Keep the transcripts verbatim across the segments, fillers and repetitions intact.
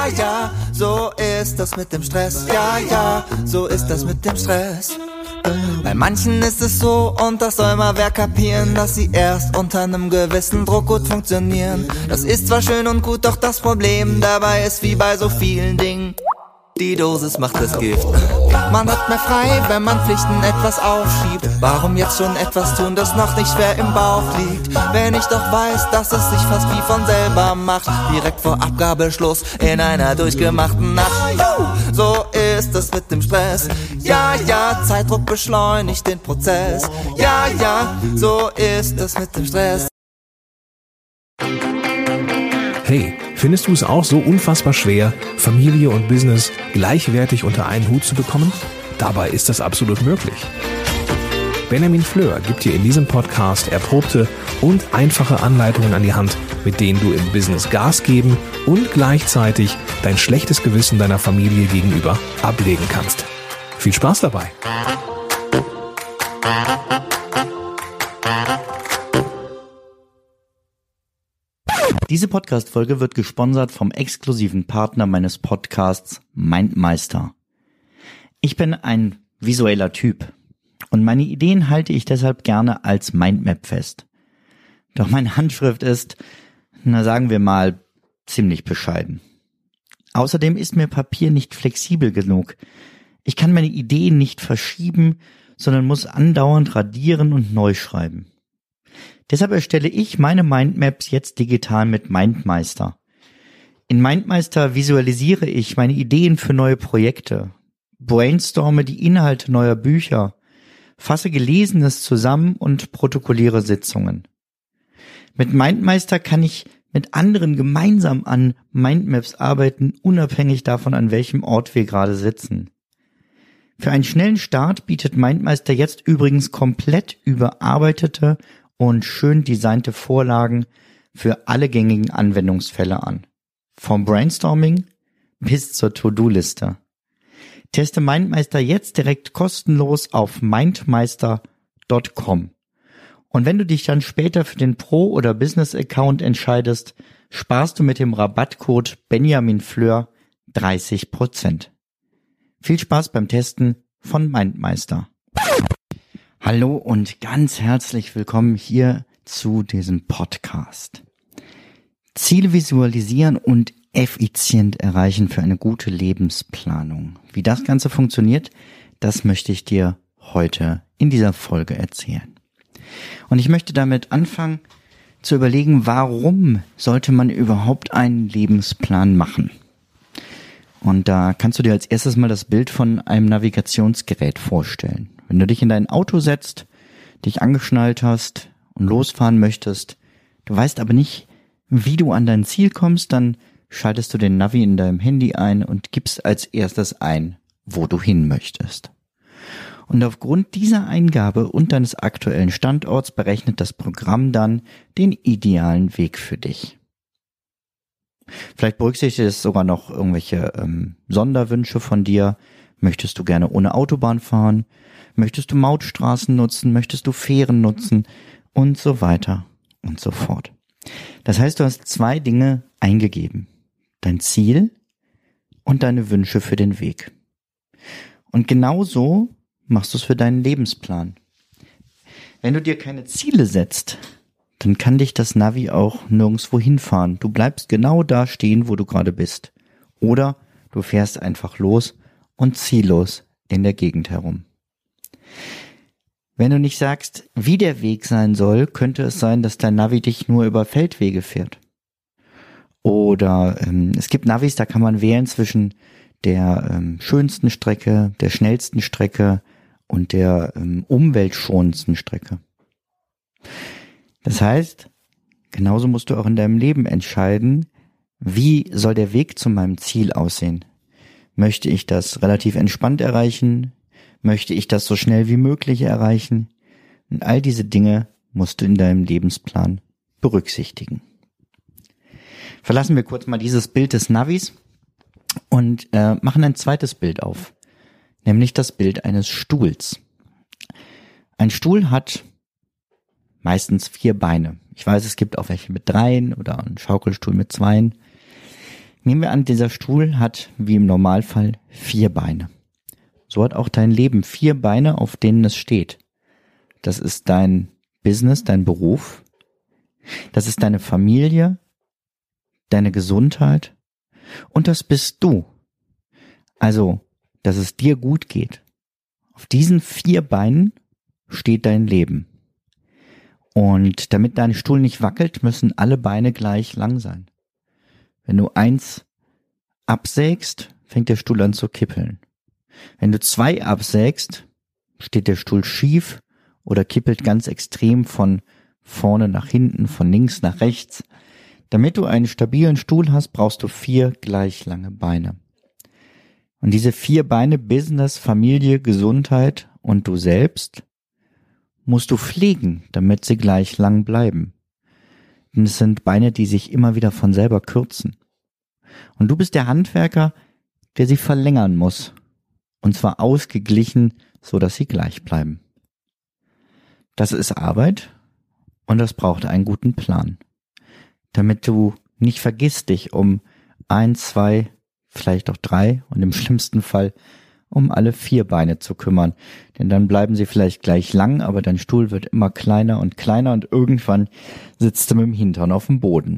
Ja, ja, so ist das mit dem Stress. Ja, ja, so ist das mit dem Stress. Bei manchen ist es so, und das soll mal wer kapieren, dass sie erst unter einem gewissen Druck gut funktionieren. Das ist zwar schön und gut, doch das Problem dabei ist wie bei so vielen Dingen: die Dosis macht das Gift. Man hat mehr frei, wenn man Pflichten etwas aufschiebt. Warum jetzt schon etwas tun, das noch nicht schwer im Bauch liegt? Wenn ich doch weiß, dass es sich fast wie von selber macht, direkt vor Abgabeschluss in einer durchgemachten Nacht. So ist es mit dem Stress. Ja, ja, Zeitdruck beschleunigt den Prozess. Ja, ja, so ist es mit dem Stress. Hey, findest du es auch so unfassbar schwer, Familie und Business gleichwertig unter einen Hut zu bekommen? Dabei ist das absolut möglich. Benjamin Fleur gibt dir in diesem Podcast erprobte und einfache Anleitungen an die Hand, mit denen du im Business Gas geben und gleichzeitig dein schlechtes Gewissen deiner Familie gegenüber ablegen kannst. Viel Spaß dabei! Diese Podcast-Folge wird gesponsert vom exklusiven Partner meines Podcasts MindMeister. Ich bin ein visueller Typ und meine Ideen halte ich deshalb gerne als Mindmap fest. Doch meine Handschrift ist, na sagen wir mal, ziemlich bescheiden. Außerdem ist mir Papier nicht flexibel genug. Ich kann meine Ideen nicht verschieben, sondern muss andauernd radieren und neu schreiben. Deshalb erstelle ich meine Mindmaps jetzt digital mit MindMeister. In MindMeister visualisiere ich meine Ideen für neue Projekte, brainstorme die Inhalte neuer Bücher, fasse Gelesenes zusammen und protokolliere Sitzungen. Mit MindMeister kann ich mit anderen gemeinsam an Mindmaps arbeiten, unabhängig davon, an welchem Ort wir gerade sitzen. Für einen schnellen Start bietet MindMeister jetzt übrigens komplett überarbeitete und schön designte Vorlagen für alle gängigen Anwendungsfälle an. Vom Brainstorming bis zur To-Do-Liste. Teste MindMeister jetzt direkt kostenlos auf mindmeister punkt com. Und wenn du dich dann später für den Pro- oder Business-Account entscheidest, sparst du mit dem Rabattcode Benjamin Fleur dreißig Prozent. Viel Spaß beim Testen von MindMeister. Hallo und ganz herzlich willkommen hier zu diesem Podcast. Ziele visualisieren und effizient erreichen für eine gute Lebensplanung. Wie das Ganze funktioniert, das möchte ich dir heute in dieser Folge erzählen. Und ich möchte damit anfangen zu überlegen, warum sollte man überhaupt einen Lebensplan machen? Und da kannst du dir als erstes mal das Bild von einem Navigationsgerät vorstellen. Wenn du dich in dein Auto setzt, dich angeschnallt hast und losfahren möchtest, du weißt aber nicht, wie du an dein Ziel kommst, dann schaltest du den Navi in deinem Handy ein und gibst als erstes ein, wo du hin möchtest. Und aufgrund dieser Eingabe und deines aktuellen Standorts berechnet das Programm dann den idealen Weg für dich. Vielleicht berücksichtigt es sogar noch irgendwelche ähm, Sonderwünsche von dir. Möchtest du gerne ohne Autobahn fahren? Möchtest du Mautstraßen nutzen? Möchtest du Fähren nutzen? Und so weiter und so fort. Das heißt, du hast zwei Dinge eingegeben. Dein Ziel und deine Wünsche für den Weg. Und genauso machst du es für deinen Lebensplan. Wenn du dir keine Ziele setzt, dann kann dich das Navi auch nirgendwo hinfahren. Du bleibst genau da stehen, wo du gerade bist. Oder du fährst einfach los und ziellos in der Gegend herum. Wenn du nicht sagst, wie der Weg sein soll, könnte es sein, dass dein Navi dich nur über Feldwege fährt. Oder ähm, es gibt Navis, da kann man wählen zwischen der ähm, schönsten Strecke, der schnellsten Strecke und der ähm, umweltschonendsten Strecke. Das heißt, genauso musst du auch in deinem Leben entscheiden, wie soll der Weg zu meinem Ziel aussehen? Möchte ich das relativ entspannt erreichen? Möchte ich das so schnell wie möglich erreichen? Und all diese Dinge musst du in deinem Lebensplan berücksichtigen. Verlassen wir kurz mal dieses Bild des Navis und äh, machen ein zweites Bild auf, nämlich das Bild eines Stuhls. Ein Stuhl hat meistens vier Beine. Ich weiß, es gibt auch welche mit dreien oder einen Schaukelstuhl mit zweien. Nehmen wir an, dieser Stuhl hat wie im Normalfall vier Beine. So hat auch dein Leben vier Beine, auf denen es steht. Das ist dein Business, dein Beruf. Das ist deine Familie, deine Gesundheit und das bist du. Also, dass es dir gut geht. Auf diesen vier Beinen steht dein Leben. Und damit dein Stuhl nicht wackelt, müssen alle Beine gleich lang sein. Wenn du eins absägst, fängt der Stuhl an zu kippeln. Wenn du zwei absägst, steht der Stuhl schief oder kippelt ganz extrem von vorne nach hinten, von links nach rechts. Damit du einen stabilen Stuhl hast, brauchst du vier gleich lange Beine. Und diese vier Beine, Business, Familie, Gesundheit und du selbst, musst du pflegen, damit sie gleich lang bleiben. Denn es sind Beine, die sich immer wieder von selber kürzen. Und du bist der Handwerker, der sie verlängern muss. Und zwar ausgeglichen, so dass sie gleich bleiben. Das ist Arbeit und das braucht einen guten Plan. Damit du nicht vergisst, dich um ein, zwei, vielleicht auch drei und im schlimmsten Fall um alle vier Beine zu kümmern. Denn dann bleiben sie vielleicht gleich lang, aber dein Stuhl wird immer kleiner und kleiner und irgendwann sitzt du mit dem Hintern auf dem Boden.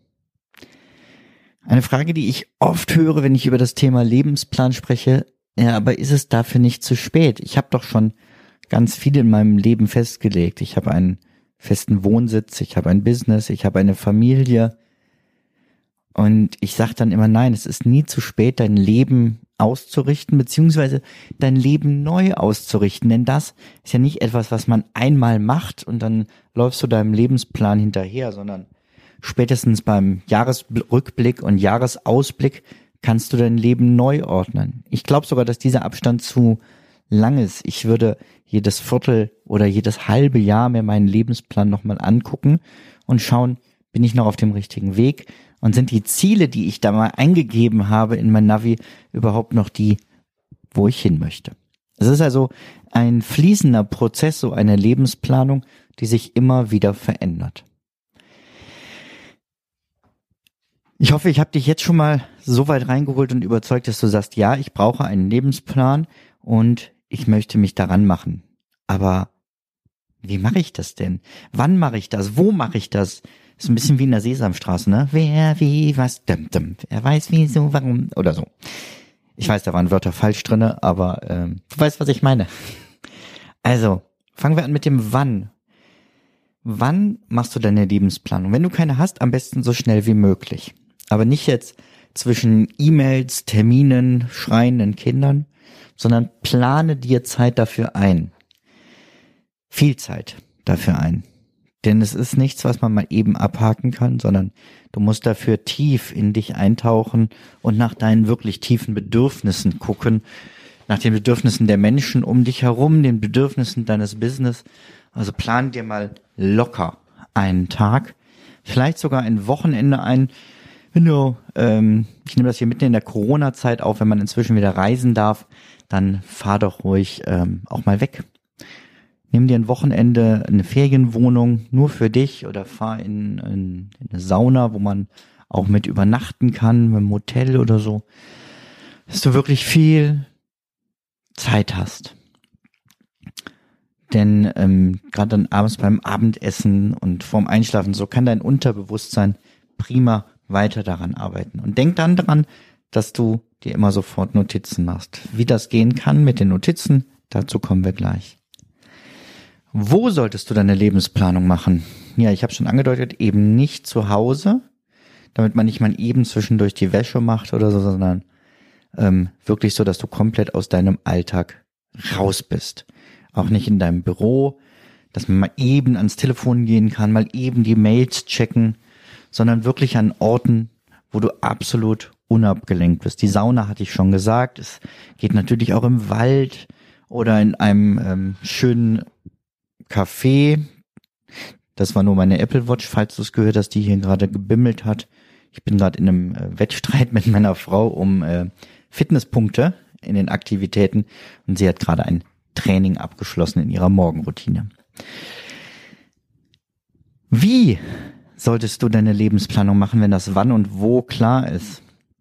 Eine Frage, die ich oft höre, wenn ich über das Thema Lebensplan spreche, ja, aber ist es dafür nicht zu spät? Ich habe doch schon ganz viel in meinem Leben festgelegt. Ich habe einen festen Wohnsitz, ich habe ein Business, ich habe eine Familie. Und ich sage dann immer, nein, es ist nie zu spät, dein Leben auszurichten, beziehungsweise dein Leben neu auszurichten. Denn das ist ja nicht etwas, was man einmal macht und dann läufst du deinem Lebensplan hinterher, sondern spätestens beim Jahresrückblick und Jahresausblick kannst du dein Leben neu ordnen. Ich glaube sogar, dass dieser Abstand zu lang ist. Ich würde jedes Viertel oder jedes halbe Jahr mir meinen Lebensplan nochmal angucken und schauen, bin ich noch auf dem richtigen Weg? Und sind die Ziele, die ich da mal eingegeben habe in mein Navi, überhaupt noch die, wo ich hin möchte? Es ist also ein fließender Prozess, so eine Lebensplanung, die sich immer wieder verändert. Ich hoffe, ich habe dich jetzt schon mal so weit reingeholt und überzeugt, dass du sagst, ja, ich brauche einen Lebensplan und ich möchte mich daran machen. Aber wie mache ich das denn? Wann mache ich das? Wo mache ich das? Ist ein bisschen wie in der Sesamstraße, ne? Wer, wie, was, dum, dum. Wer weiß, wieso, warum, oder so. Ich weiß, da waren Wörter falsch drinne, aber ähm, du weißt, was ich meine. Also, fangen wir an mit dem Wann. Wann machst du deine Lebensplanung? Wenn du keine hast, am besten so schnell wie möglich. Aber nicht jetzt zwischen E-Mails, Terminen, schreienden Kindern, sondern plane dir Zeit dafür ein. Viel Zeit dafür ein. Denn es ist nichts, was man mal eben abhaken kann, sondern du musst dafür tief in dich eintauchen und nach deinen wirklich tiefen Bedürfnissen gucken, nach den Bedürfnissen der Menschen um dich herum, den Bedürfnissen deines Business. Also plan dir mal locker einen Tag, vielleicht sogar ein Wochenende ein. Wenn du, ähm, ich nehme das hier mitten in der Corona-Zeit auf, wenn man inzwischen wieder reisen darf, dann fahr doch ruhig ähm, auch mal weg. Nimm dir ein Wochenende, eine Ferienwohnung nur für dich oder fahr in, in, in eine Sauna, wo man auch mit übernachten kann, mit einem Hotel oder so, dass du wirklich viel Zeit hast. Denn ähm, gerade dann abends beim Abendessen und vorm Einschlafen, so kann dein Unterbewusstsein prima weiter daran arbeiten. Und denk dann daran, dass du dir immer sofort Notizen machst. Wie das gehen kann mit den Notizen, dazu kommen wir gleich. Wo solltest du deine Lebensplanung machen? Ja, ich habe schon angedeutet, eben nicht zu Hause, damit man nicht mal eben zwischendurch die Wäsche macht oder so, sondern ähm, wirklich so, dass du komplett aus deinem Alltag raus bist. Auch nicht in deinem Büro, dass man mal eben ans Telefon gehen kann, mal eben die Mails checken, sondern wirklich an Orten, wo du absolut unabgelenkt bist. Die Sauna hatte ich schon gesagt, es geht natürlich auch im Wald oder in einem ähm, schönen Café. Das war nur meine Apple Watch, falls du es gehört hast, die hier gerade gebimmelt hat. Ich bin gerade in einem äh, Wettstreit mit meiner Frau um äh, Fitnesspunkte in den Aktivitäten und sie hat gerade ein Training abgeschlossen in ihrer Morgenroutine. Wie solltest du deine Lebensplanung machen, wenn das Wann und Wo klar ist?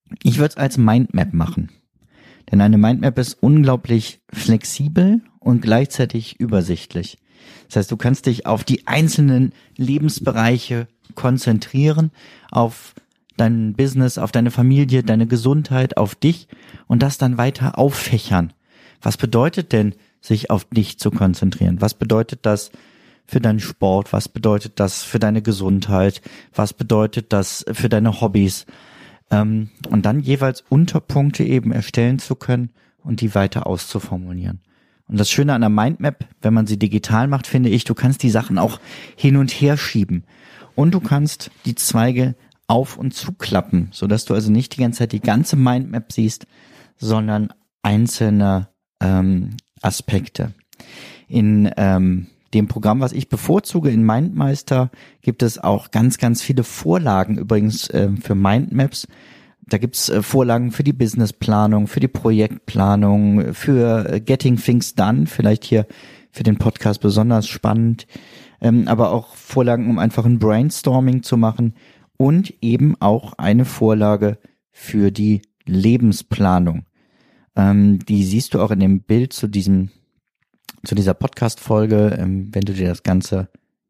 Ich würde es als Mindmap machen. Denn eine Mindmap ist unglaublich flexibel und gleichzeitig übersichtlich. Das heißt, du kannst dich auf die einzelnen Lebensbereiche konzentrieren, auf dein Business, auf deine Familie, deine Gesundheit, auf dich und das dann weiter auffächern. Was bedeutet denn, sich auf dich zu konzentrieren? Was bedeutet das für deinen Sport? Was bedeutet das für deine Gesundheit? Was bedeutet das für deine Hobbys? Ähm, und dann jeweils Unterpunkte eben erstellen zu können und die weiter auszuformulieren. Und das Schöne an der Mindmap, wenn man sie digital macht, finde ich, du kannst die Sachen auch hin und her schieben. Und du kannst die Zweige auf- und zuklappen, sodass du also nicht die ganze Zeit die ganze Mindmap siehst, sondern einzelne ähm, Aspekte. In ähm, dem Programm, was ich bevorzuge, in MindMeister, gibt es auch ganz, ganz viele Vorlagen übrigens äh, für Mindmaps. Da gibt's äh, Vorlagen für die Businessplanung, für die Projektplanung, für äh, Getting Things Done, vielleicht hier für den Podcast besonders spannend, ähm, aber auch Vorlagen, um einfach ein Brainstorming zu machen und eben auch eine Vorlage für die Lebensplanung. Ähm, die siehst du auch in dem Bild zu diesem zu dieser Podcast-Folge, ähm, wenn du dir das Ganze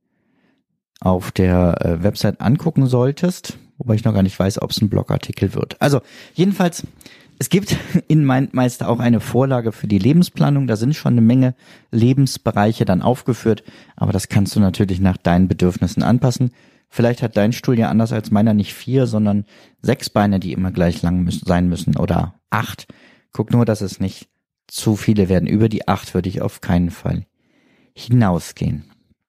auf der äh, Website angucken solltest, wobei ich noch gar nicht weiß, ob es ein Blogartikel wird. Also jedenfalls, es gibt in MindMeister auch eine Vorlage für die Lebensplanung. Da sind schon eine Menge Lebensbereiche dann aufgeführt, aber das kannst du natürlich nach deinen Bedürfnissen anpassen. Vielleicht hat dein Stuhl ja anders als meiner nicht vier, sondern sechs Beine, die immer gleich lang müssen, sein müssen oder acht. Guck nur, dass es nicht zu viele werden. Über die acht würde ich auf keinen Fall hinausgehen.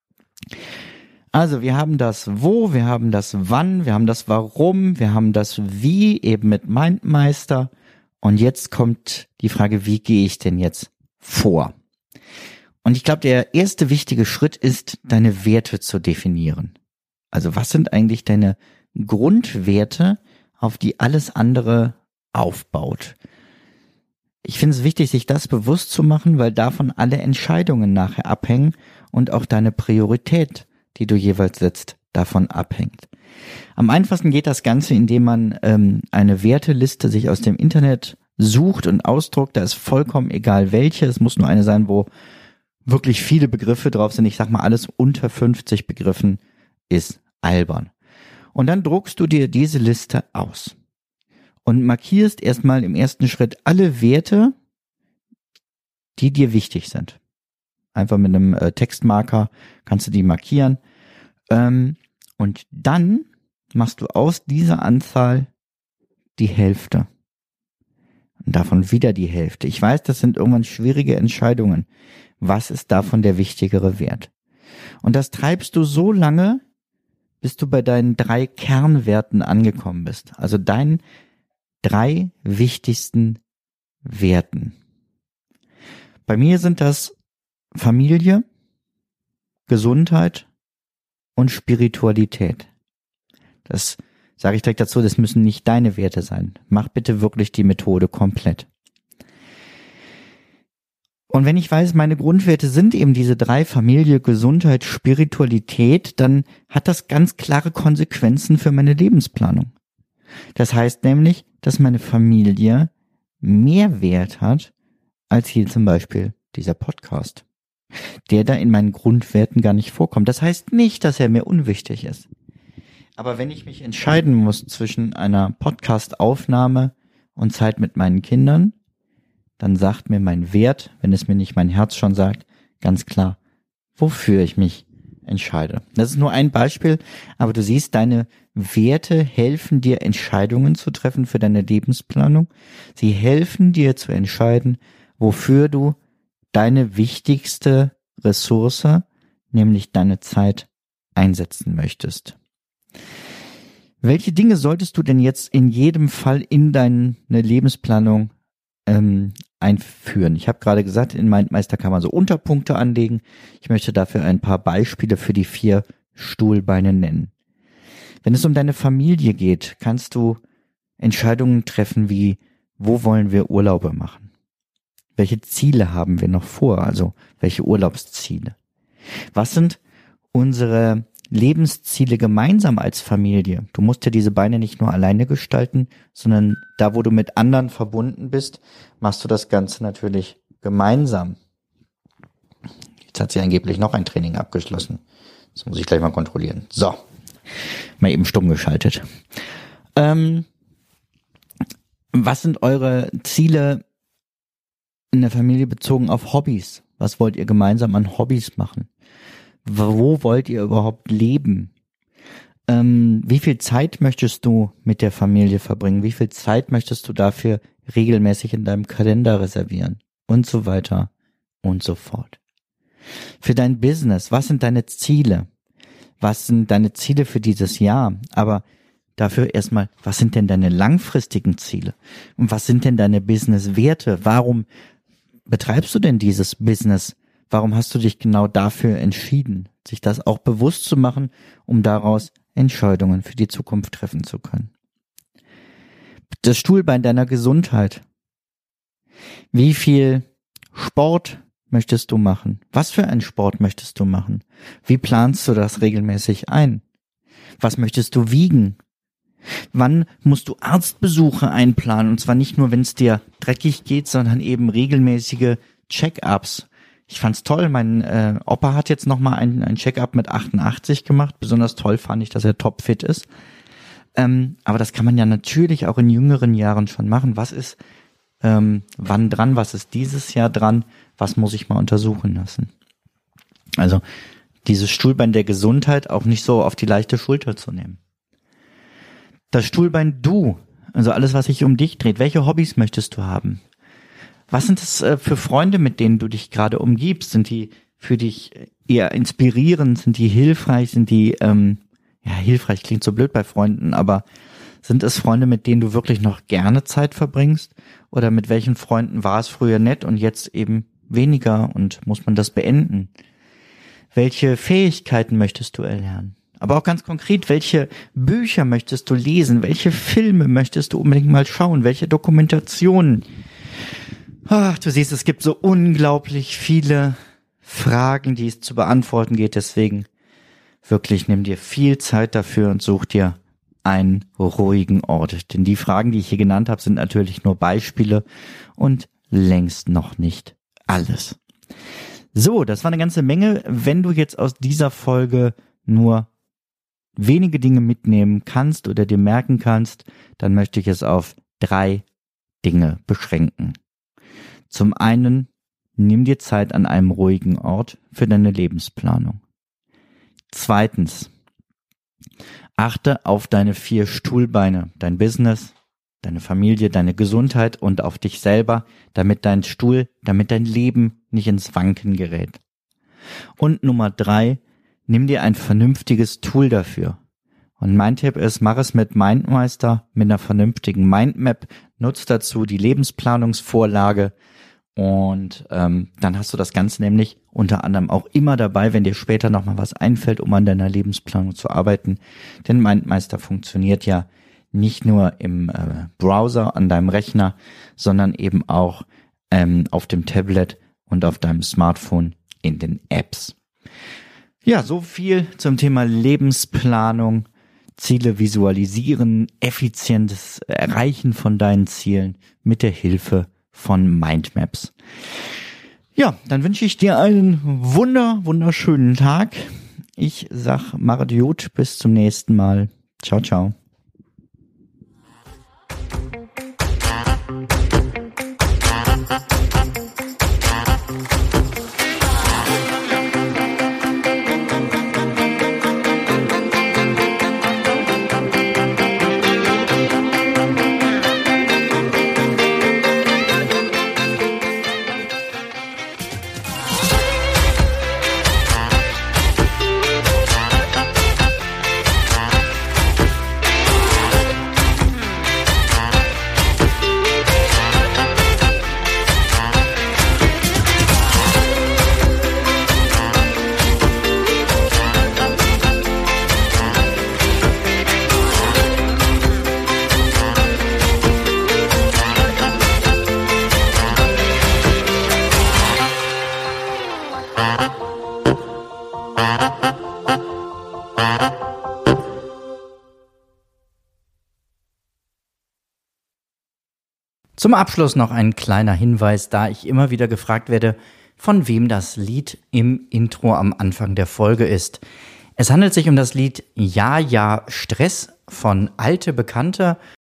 Also wir haben das Wo, wir haben das Wann, wir haben das Warum, wir haben das Wie eben mit MindMeister. Und jetzt kommt die Frage, wie gehe ich denn jetzt vor? Und ich glaube, der erste wichtige Schritt ist, deine Werte zu definieren. Also was sind eigentlich deine Grundwerte, auf die alles andere aufbaut? Ich finde es wichtig, sich das bewusst zu machen, weil davon alle Entscheidungen nachher abhängen und auch deine Priorität, die du jeweils setzt, davon abhängt. Am einfachsten geht das Ganze, indem man ähm, eine Werteliste sich aus dem Internet sucht und ausdruckt. Da ist vollkommen egal welche. Es muss nur eine sein, wo wirklich viele Begriffe drauf sind. Ich sag mal, alles unter fünfzig Begriffen ist albern. Und dann druckst du dir diese Liste aus. Und markierst erstmal im ersten Schritt alle Werte, die dir wichtig sind. Einfach mit einem äh, Textmarker kannst du die markieren. Ähm, und dann machst du aus dieser Anzahl die Hälfte. Und davon wieder die Hälfte. Ich weiß, das sind irgendwann schwierige Entscheidungen. Was ist davon der wichtigere Wert? Und das treibst du so lange, bis du bei deinen drei Kernwerten angekommen bist. Also deinen drei wichtigsten Werten. Bei mir sind das Familie, Gesundheit und Spiritualität. Das sage ich direkt dazu, das müssen nicht deine Werte sein. Mach bitte wirklich die Methode komplett. Und wenn ich weiß, meine Grundwerte sind eben diese drei, Familie, Gesundheit, Spiritualität, dann hat das ganz klare Konsequenzen für meine Lebensplanung. Das heißt nämlich, dass meine Familie mehr Wert hat als hier zum Beispiel dieser Podcast, der da in meinen Grundwerten gar nicht vorkommt. Das heißt nicht, dass er mir unwichtig ist. Aber wenn ich mich entscheiden muss zwischen einer Podcast-Aufnahme und Zeit mit meinen Kindern, dann sagt mir mein Wert, wenn es mir nicht mein Herz schon sagt, ganz klar, wofür ich mich entscheide. Das ist nur ein Beispiel, aber du siehst, deine Werte helfen dir, Entscheidungen zu treffen für deine Lebensplanung. Sie helfen dir zu entscheiden, wofür du deine wichtigste Ressource, nämlich deine Zeit, einsetzen möchtest. Welche Dinge solltest du denn jetzt in jedem Fall in deine Lebensplanung ähm, einführen? Ich habe gerade gesagt, in MindMeister kann man so Unterpunkte anlegen. Ich möchte dafür ein paar Beispiele für die vier Stuhlbeine nennen. Wenn es um deine Familie geht, kannst du Entscheidungen treffen wie, wo wollen wir Urlaube machen? Welche Ziele haben wir noch vor? Also welche Urlaubsziele? Was sind unsere Lebensziele gemeinsam als Familie. Du musst ja diese Beine nicht nur alleine gestalten, sondern da, wo du mit anderen verbunden bist, machst du das Ganze natürlich gemeinsam. Jetzt hat sie angeblich noch ein Training abgeschlossen. Das muss ich gleich mal kontrollieren. So, mal eben stumm geschaltet. Ähm, was sind eure Ziele in der Familie bezogen auf Hobbys? Was wollt ihr gemeinsam an Hobbys machen? Wo wollt ihr überhaupt leben? Ähm, wie viel Zeit möchtest du mit der Familie verbringen? Wie viel Zeit möchtest du dafür regelmäßig in deinem Kalender reservieren? Und so weiter und so fort. Für dein Business, was sind deine Ziele? Was sind deine Ziele für dieses Jahr? Aber dafür erstmal, was sind denn deine langfristigen Ziele? Und was sind denn deine Business-Werte? Warum betreibst du denn dieses Business? Warum hast du dich genau dafür entschieden, sich das auch bewusst zu machen, um daraus Entscheidungen für die Zukunft treffen zu können? Das Stuhlbein deiner Gesundheit. Wie viel Sport möchtest du machen? Was für einen Sport möchtest du machen? Wie planst du das regelmäßig ein? Was möchtest du wiegen? Wann musst du Arztbesuche einplanen? Und zwar nicht nur, wenn es dir dreckig geht, sondern eben regelmäßige Check-ups. Ich fand's toll, mein äh, Opa hat jetzt nochmal ein, ein Check-up mit achtundachtzig gemacht. Besonders toll fand ich, dass er topfit ist. Ähm, aber das kann man ja natürlich auch in jüngeren Jahren schon machen. Was ist ähm, wann dran? Was ist dieses Jahr dran? Was muss ich mal untersuchen lassen? Also dieses Stuhlbein der Gesundheit auch nicht so auf die leichte Schulter zu nehmen. Das Stuhlbein du, also alles, was sich um dich dreht. Welche Hobbys möchtest du haben? Was sind das äh, für Freunde, mit denen du dich gerade umgibst? Sind die für dich eher inspirierend? Sind die hilfreich? Sind die, ähm, ja, hilfreich klingt so blöd bei Freunden, aber sind es Freunde, mit denen du wirklich noch gerne Zeit verbringst? Oder mit welchen Freunden war es früher nett und jetzt eben weniger und muss man das beenden? Welche Fähigkeiten möchtest du erlernen? Aber auch ganz konkret, welche Bücher möchtest du lesen? Welche Filme möchtest du unbedingt mal schauen? Welche Dokumentationen? Ach, du siehst, es gibt so unglaublich viele Fragen, die es zu beantworten geht. Deswegen wirklich nimm dir viel Zeit dafür und such dir einen ruhigen Ort. Denn die Fragen, die ich hier genannt habe, sind natürlich nur Beispiele und längst noch nicht alles. So, das war eine ganze Menge. Wenn du jetzt aus dieser Folge nur wenige Dinge mitnehmen kannst oder dir merken kannst, dann möchte ich es auf drei Dinge beschränken. Zum einen, nimm dir Zeit an einem ruhigen Ort für deine Lebensplanung. Zweitens, achte auf deine vier Stuhlbeine, dein Business, deine Familie, deine Gesundheit und auf dich selber, damit dein Stuhl, damit dein Leben nicht ins Wanken gerät. Und Nummer drei, nimm dir ein vernünftiges Tool dafür. Und mein Tipp ist, mach es mit MindMeister, mit einer vernünftigen Mindmap, nutz dazu die Lebensplanungsvorlage und ähm, dann hast du das Ganze nämlich unter anderem auch immer dabei, wenn dir später nochmal was einfällt, um an deiner Lebensplanung zu arbeiten. Denn MindMeister funktioniert ja nicht nur im äh, Browser an deinem Rechner, sondern eben auch ähm, auf dem Tablet und auf deinem Smartphone in den Apps. Ja, so viel zum Thema Lebensplanung, Ziele visualisieren, effizientes Erreichen von deinen Zielen mit der Hilfe von Mindmaps. Ja, dann wünsche ich dir einen wunder, wunderschönen Tag. Ich sag Maret Jod, bis zum nächsten Mal. Ciao, ciao. Zum Abschluss noch ein kleiner Hinweis, da ich immer wieder gefragt werde, von wem das Lied im Intro am Anfang der Folge ist. Es handelt sich um das Lied Ja, ja, Stress von Alte Bekannte